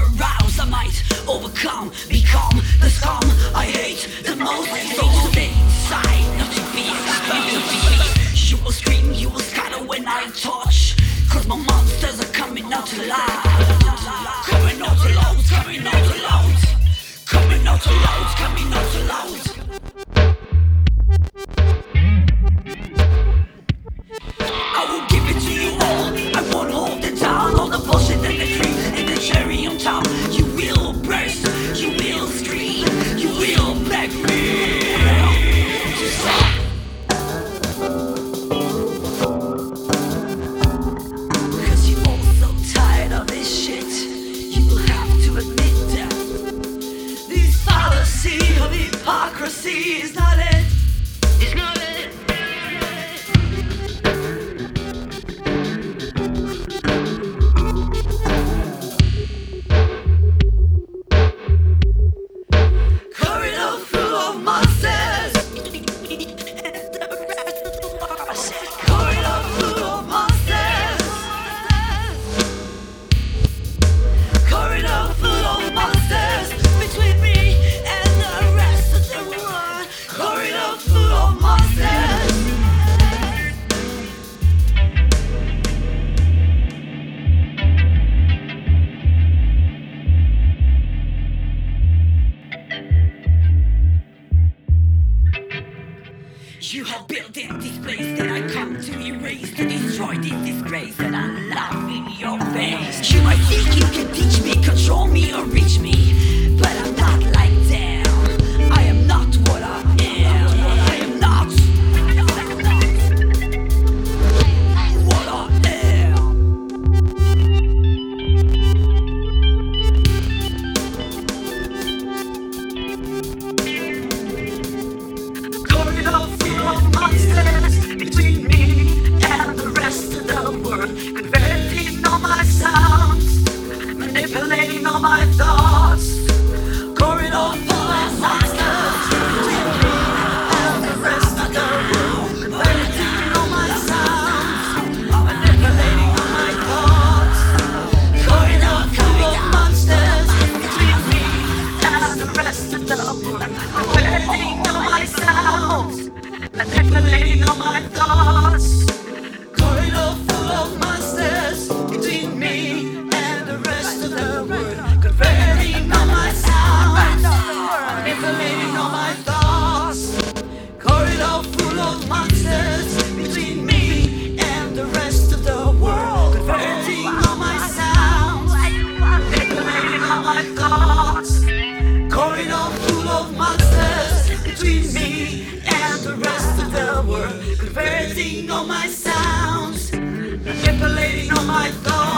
aroused, I might overcome, become the scum I hate the most. So stay inside, not to be exposed. You will scream, you will scatter when I touch, cause my monsters are coming out alive. Coming out aloud, coming out aloud, coming out aloud, coming out aloud. I will give it to you all, I won't hold it down. All the bullshit and the cream and the cherry on top. You will burst, you will scream, you will beg me to stop. Cause you're all so tired of this shit, you will have to admit that this fallacy of hypocrisy is not it. It's not it. Corridor full of monsters. Corridor full of monsters. Corridor full of monsters between me and the rest of the world. Corridor full of monsters. You have built in this place that I come to erase, to destroy this disgrace that I laugh in your face. You might think you can teach me, control me or reach me, but I'm not like them. I am not what I am. I am not what I am. Corridor full of monsters between me and the rest of the world, converting all my sounds, manipulating all my thoughts. Corridor full of monsters between me and the rest of the world, converting all my sounds, manipulating all my thoughts. Corridor full of monsters between me and the rest of the world, converting all my sounds, manipulating all my thoughts. Corridor full of monsters between me and the rest of the world, converting all my sounds, manipulating all my thoughts. Corridor full of monsters between me and the rest of the world, converting all my sounds, manipulating all my thoughts. Corridor full of monsters between me and the rest of the world, converting all my sounds, manipulating all my thoughts.